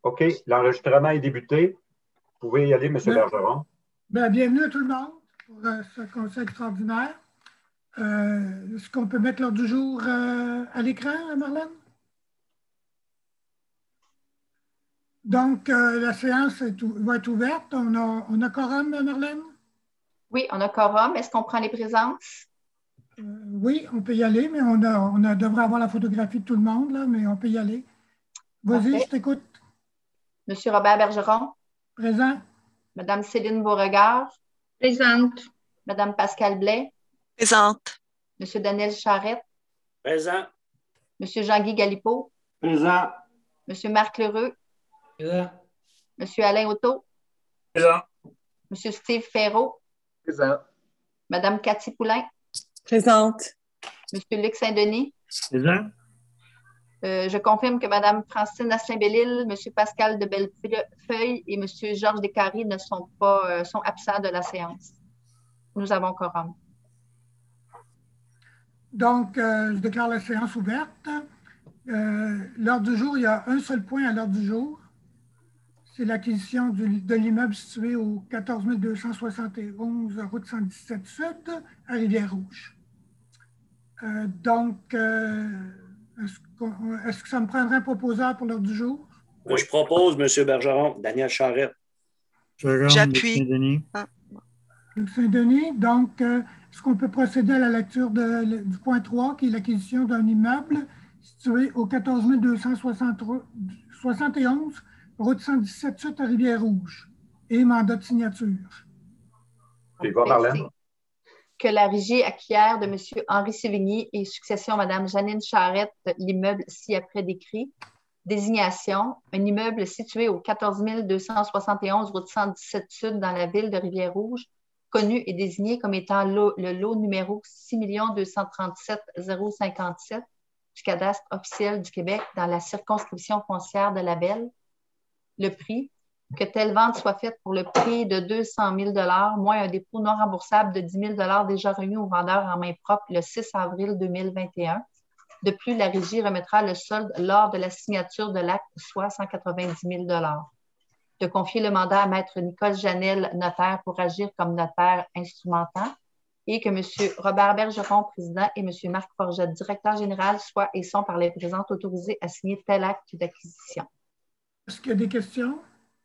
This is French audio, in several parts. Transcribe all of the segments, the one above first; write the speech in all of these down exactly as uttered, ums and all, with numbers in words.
OK, l'enregistrement est débuté. Vous pouvez y aller, M. Bien, Bergeron. bien, bienvenue à tout le monde pour euh, ce conseil extraordinaire. Euh, Est-ce qu'on peut mettre l'ordre du jour euh, à l'écran, Marlène? Donc, euh, la séance est ou- va être ouverte. On a, on a quorum, Marlène? Oui, on a quorum. Est-ce qu'on prend les présences? Euh, oui, on peut y aller, mais on, a, on a, devrait avoir la photographie de tout le monde, là, mais on peut y aller. Vas-y, Parfait. je t'écoute. Monsieur Robert Bergeron, Présent? Madame Céline Beauregard, Présente. Madame Pascale Blais, Présente. Monsieur Daniel Charette, Présent. Monsieur Jean-Guy Galipeau, Présent. Monsieur Marc Lheureux, Présent. Monsieur Alain Auto, Présent. Monsieur Steve Ferraud, Présent. Madame Cathy Poulain, Présente. Monsieur Luc Saint-Denis. Présent. Euh, je confirme que Madame Francine Asselin-Bellil, Monsieur Pascal de Bellefeuille et Monsieur Georges Descaries ne sont pas euh, sont absents de la séance. Nous avons quorum. Donc, euh, je déclare la séance ouverte. Euh, l'ordre du jour, il y a un seul point à l'ordre du jour. C'est l'acquisition du- de l'immeuble situé au quatorze mille deux cent soixante et onze route cent dix-sept Sud à Rivière-Rouge. Euh, donc, euh, est-ce qu'on- est-ce que ça me prendrait un proposeur pour l'ordre du jour? Moi, je propose, M. Bergeron, Daniel Charette. J'appuie. Denis. Luc Saint-Denis. Donc, euh, est-ce qu'on peut procéder à la lecture de- le- du point trois, qui est l'acquisition d'un immeuble situé au quatorze mille deux cent soixante et onze route cent dix-sept Sud à Rivière-Rouge et mandat de signature? Tu y vas, Marlène? Que la régie acquiert de M. Henri Sévigny et succession Mme Janine Charette l'immeuble ci-après décrit. Désignation, un immeuble situé au quatorze mille deux cent soixante et onze route cent dix-sept Sud dans la ville de Rivière-Rouge, connu et désigné comme étant lot- le lot numéro six deux cent trente-sept zéro cinquante-sept du cadastre officiel du Québec dans la circonscription foncière de Labelle. Le prix, que telle vente soit faite pour le prix de deux cent mille dollars moins un dépôt non remboursable de dix mille dollars déjà remis au vendeur en main propre le six avril deux mille vingt et un. De plus, la régie remettra le solde lors de la signature de l'acte, soit cent quatre-vingt-dix mille dollars. De confier le mandat à Maître Nicole Janel, notaire, pour agir comme notaire instrumentant, et que M. Robert Bergeron, président, et M. Marc Forget, directeur général, soient et sont par les présentes autorisés à signer tel acte d'acquisition. Est-ce qu'il y a des questions?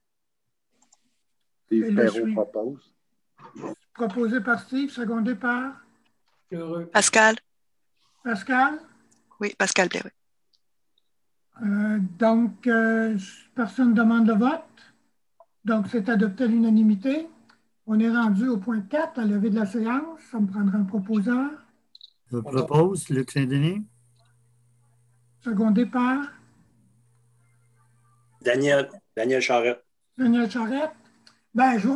Steve Et le Perrault suivant. propose. Proposé par Steve, secondé par Heureux. Pascal. Pascal. Oui, Pascal Blais, oui. Euh, donc, euh, personne ne demande le vote. Donc, c'est adopté à l'unanimité. On est rendu au point quatre, à lever de la séance. Ça me prendra un proposeur. Je propose Luc Saint-Denis. Secondé par Daniel. Daniel Charette. Daniel Charette. Ben, je vous